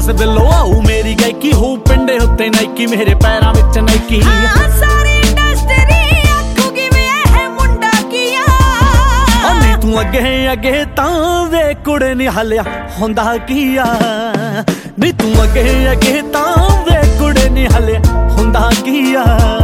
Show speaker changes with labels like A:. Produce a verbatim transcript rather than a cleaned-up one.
A: ਦਸ ਬਿੱਲੋ ਆਊ ਮੇਰੀ ਗਾਇਕੀ ਹੋ ਪਿੰਡੇ ਉੱਤੇ ਨਾਈਕੀ ਮੇਰੇ ਪੈਰਾਂ ਵਿੱਚ ਨਾਈਕੀ
B: ਸਾਰੀ ਇੰਡਸਟਰੀ ਆਖੂਗੀ ਵੇ ਇਹ ਮੁੰਡਾ ਕੀਆ
A: ਨੀ ਤੂੰ ਅੱਗੇ ਅੱਗੇ ਤਾਂ ਵੇ ਕੁੜੇ ਨੀ ਹਲਿਆ ਹੁੰਦਾ ਕੀਆ ਨੀ ਤੂੰ ਅੱਗੇ ਅੱਗੇ ਤਾਂ ਵੇ ਕੁੜੇ ਨੀ ਹਲਿਆ ਹੁੰਦਾ ਕੀਆ